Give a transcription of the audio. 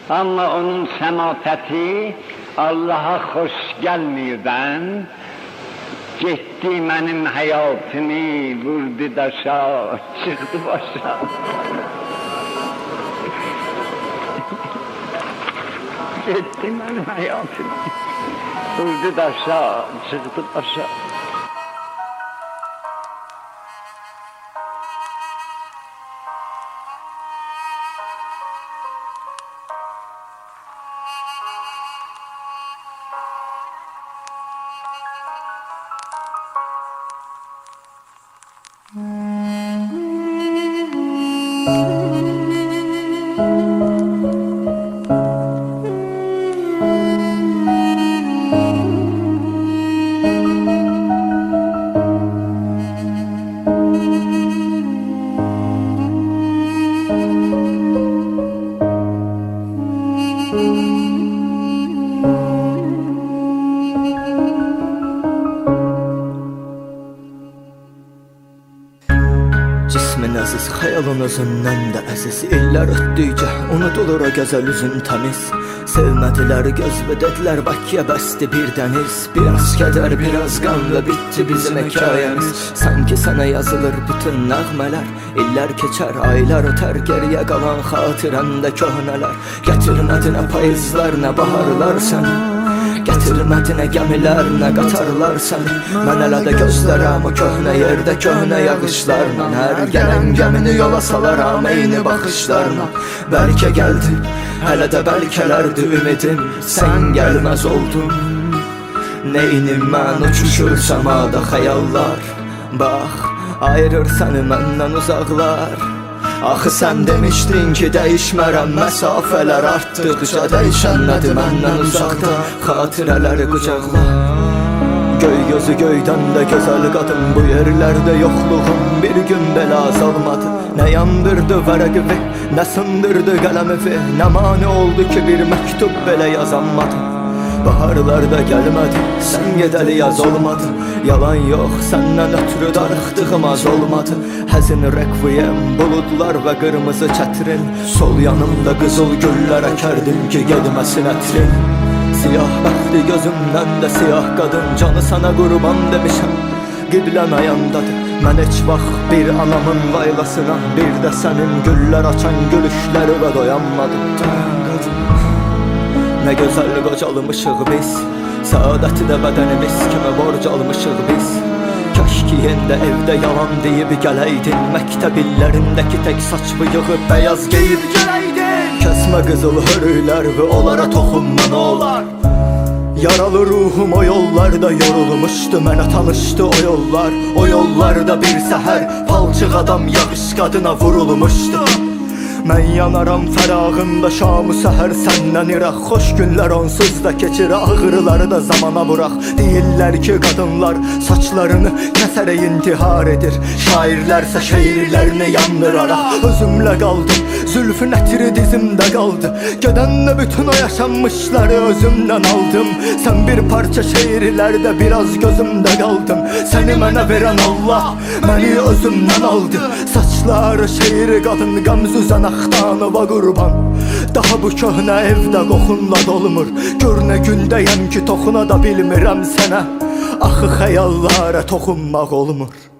Ama onun səmafəti Allah'a xoş gəlməyirdən getdi mənim həyatımı, vurdu daşa, çıxdı başa. Getdi mənim həyatımı, vurdu daşa, çıxdı başa. Cismin əziz, xəyalın özündən də əziz. İllər ötdükcə unudulur o gözəl üzün təmiz. Sevmədilər, göz vedədilər, Bakıya bəsdi bir dəniz. Biraz kədər, biraz qan və bitdi bizim hekayəmiz. Sanki sənə yazılır bütün nəğmələr. İllər keçər, aylar ötər, geriyə qalan xatirəndə köhnələr. Gətirmədin nə payızlar, nə baharlar səni. Gətirmədin nə gəmilər, nə qatarlar səni. Mən hələ də gözlərəm o köhnə yerdə, köhnə yağışlarla. Hər gələn gəmini yola salaram eyni baxışlarla. Bəlkə gəldi, hələ də bəlkələrdi ümidim. Sən gəlməz oldun. Neynim mən uçuşur səmada xəyallar. Bax, ayırır səni məndən uzaqlar. Axı sən demişdin ki dəyişmərəm, məsafələr artdıqca dəyişən nədir məndən uzaqda, xatirələri qucaqla. Göy gözü göydən də gözəl qadın, bu yerlərdə yoxluğum bir gün belə azalmadı. Nə yandırdı vərəqimi, nə sındırdı qələmimi, nə mani oldu ki bir məktub belə yazanmadı. Baharlarda gəlmədi, sən gedəli yaz olmadı. Yalan yox, səndən ötürü darıxdığım az olmadı. Həzin rekviyem, buludlar və qırmızı çətrin. Sol yanımda qızıl güllər əkərdim ki gedməsin ətrin. Siyah bəxti gözümdən də siyah qadın, canı sənə qurban demişəm, qiblən ayandadır. Mən heç vaxt bir anamın laylasına, bir də sənin güllər açan gülüşləri və doyanmadım. Nə gözəl qocalmışıq biz, saadəti də bədənimiz kimi borc almışıq biz. Kaş ki yəndə evdə yalan deyib gələydin, məktəb illərindəki tək saç bıyığı bəyaz geyib gələydin. Kəsmə qızıl hörüklər və onlara toxunma nə olar. Yaralı ruhum o yollarda yorulmuşdu, mənə tanışdı o yollar. O yollarda bir səhər palçıq adam yağış qadına vurulmuşdu. Mən yanaram fərağında şamı səhər səndən iraq. Xoş günlər onsuz da keçir, ağrıları da zamana vuraq. Deyirlər ki qadınlar saçlarını kəsərək intihar edir, şairlərsə şeirlərini yandıraraq. Özümlə qaldım, zülfün ətiri dizimdə qaldı. Gedəndə bütün o yaşanmışları özümdən aldım. Sən bir parça şeirlərdə biraz gözümdə qaldın. Səni mənə verən Allah məni özümdən aldı. Saçları şeiri qadın qəmzüzən axtanıva qurban. Daha bu köhnə evdə qoxunla dolmur. Gör nə gündəyəm ki toxuna da bilmirəm sənə. Axı xəyallara toxunmaq olmur.